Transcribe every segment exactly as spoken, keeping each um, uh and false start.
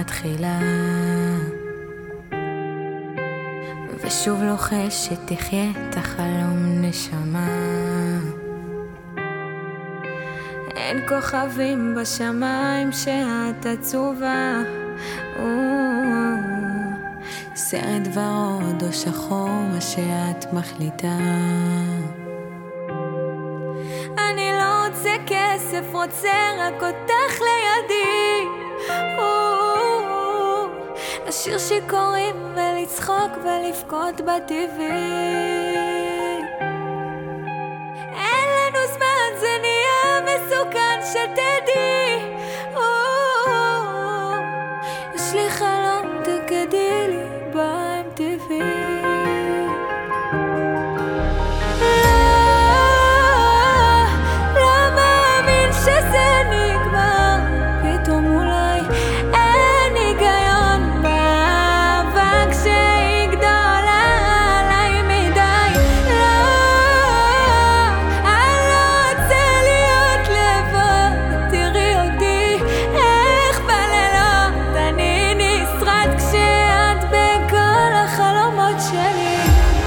מתחילה ושוב לוחש שתחיה את החלום נשמה. אין כוכבים בשמיים שאת עצובה, סרט ורוד או שחור מה שאת מחליטה. אני לא רוצה כסף, רוצה רק אותך לידי, לשיר שיכורים ולצחוק ולבכות בטבעי. אין לנו זמן, זה נהיה מסוכן שתדעי. יש לי חלום, תגדי לי ב-אם טי וי. לא מאמין שזה נגמר, פתאום אולי אין היגיון באבק שיגדול עליי מדי. לא, אני לא רוצה להיות לבד, תראי אותי איך בלילות אני נשרד כשאת בכל החלומות שלי.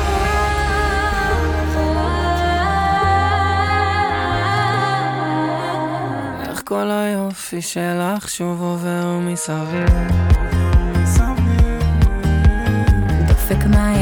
איך כל היופי שלך שוב עובר מסביב, דופק מים